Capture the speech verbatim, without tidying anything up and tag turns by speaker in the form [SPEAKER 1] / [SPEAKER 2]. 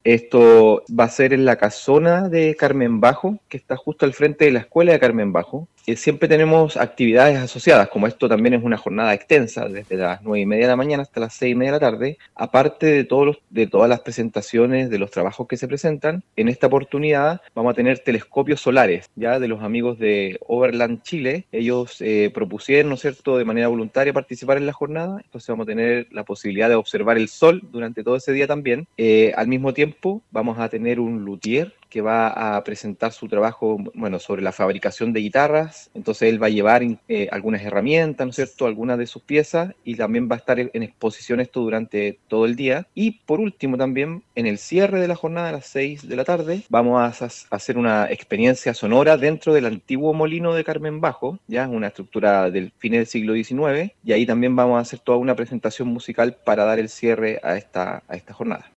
[SPEAKER 1] Esto va a ser en la casona de Carmen Bajo, que está justo al frente de la escuela de Carmen Bajo. Eh, siempre tenemos actividades asociadas, como esto también es una jornada extensa, desde las nueve y media de la mañana hasta las seis y media de la tarde. Aparte de, todos los, de todas las presentaciones, de los trabajos que se presentan, en esta oportunidad vamos a tener telescopios solares, ya de los amigos de Overland Chile. Ellos eh, propusieron, ¿no es cierto?, de manera voluntaria participar en la jornada. Entonces vamos a tener la posibilidad de observar el sol durante todo ese día también. Eh, al mismo tiempo vamos a tener un luthier que va a presentar su trabajo, bueno, sobre la fabricación de guitarras. Entonces él va a llevar eh, algunas herramientas, ¿no es cierto?, algunas de sus piezas, y también va a estar en exposición esto durante todo el día. Y por último también, en el cierre de la jornada a las seis de la tarde, vamos a, a hacer una experiencia sonora dentro del antiguo molino de Carmen Bajo, ya una estructura del fin del siglo diecinueve, y ahí también vamos a hacer toda una presentación musical para dar el cierre a esta, a esta jornada.